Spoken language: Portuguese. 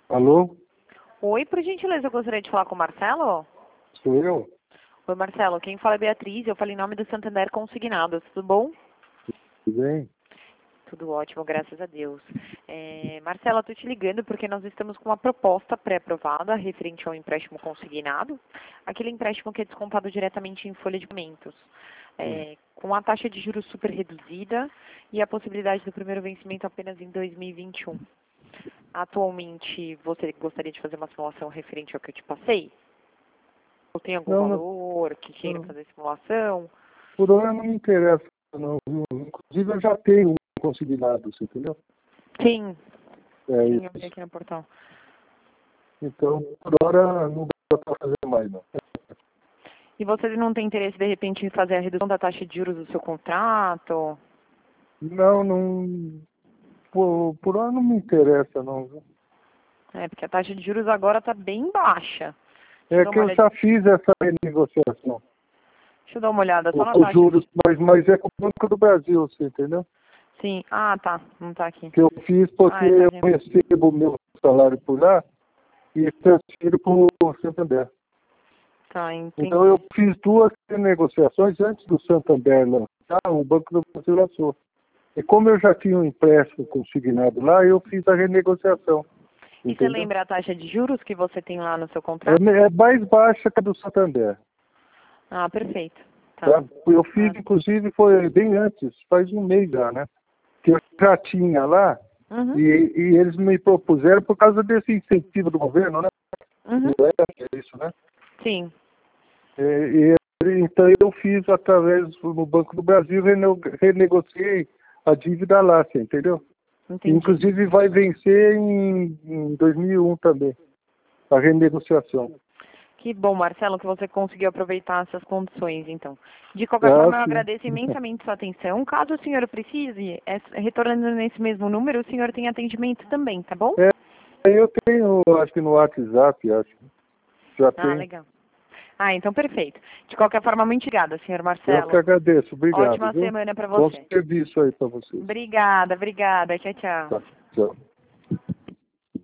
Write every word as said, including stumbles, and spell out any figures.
Alô? Oi, por gentileza, eu gostaria de falar com o Marcelo. Sou eu? Oi, Marcelo, quem fala é Beatriz, eu falei em nome do Santander Consignados, tudo bom? Tudo bem? Tudo ótimo, graças a Deus. É, Marcelo, eu estou te ligando porque nós estamos com uma proposta pré-aprovada referente ao empréstimo consignado, aquele empréstimo que é descontado diretamente em folha de pagamentos, é, com a taxa de juros super reduzida e a possibilidade do primeiro vencimento apenas em dois mil e vinte e um. Atualmente, você gostaria de fazer uma simulação referente ao que eu te passei? Ou tem algum Não, não, valor que queira não. fazer simulação? Por hora não me interessa, não. viu? Inclusive eu já tenho um consignado, você entendeu? Sim, É sim, eu vi isso. aqui no portal. Então, por hora não dá para fazer mais, não. E você não tem interesse, de repente, em fazer a redução da taxa de juros do seu contrato? Não, não. Por, por hora não me interessa, não. viu? É, porque a taxa de juros agora está bem baixa. Deixa eu É dar que uma eu olhada, já fiz essa renegociação. deixa eu dar uma olhada só na Os taxa juros, de... mas, mas é com o Banco do Brasil, você entendeu? Sim, ah, tá, não tá aqui. Que eu fiz porque Ah, é, tá eu de... recebo o meu salário por lá e transfiro para o Santander. Tá, Então eu entendi. fiz duas negociações antes do Santander lançar, o Banco do Brasil lançou. E como eu já tinha um empréstimo consignado lá, eu fiz a renegociação. E você Entendeu? lembra a taxa de juros que você tem lá no seu É, contrato? é mais baixa que a do Santander. Ah, perfeito. Tá. Tá? Eu fiz, Ah, inclusive, foi bem antes, faz um mês já, né? Que eu já tinha lá uhum, e, e eles me propuseram por causa desse incentivo do governo, né? uhum, Não é isso, né? sim. É, e, então eu fiz através do Banco do Brasil, rene- renegociei a dívida lá, você entendeu? Entendi. Inclusive vai vencer em, em dois mil e um também, a renegociação. Que bom, Marcelo, que você conseguiu aproveitar essas condições, então. De qualquer Ah, forma, eu sim. agradeço imensamente sua atenção. Caso o senhor precise, é, retornando nesse mesmo número, o senhor tem atendimento também, tá bom? É, eu tenho, acho que no WhatsApp, acho. Já Ah, tenho. legal. Ah, então perfeito. De qualquer forma, muito obrigada, senhor Eu que Marcelo. agradeço. Obrigado, Ótima viu? semana para Bom você. serviço aí para vocês. Obrigada, obrigada. Tchau, tchau. Tá, tchau.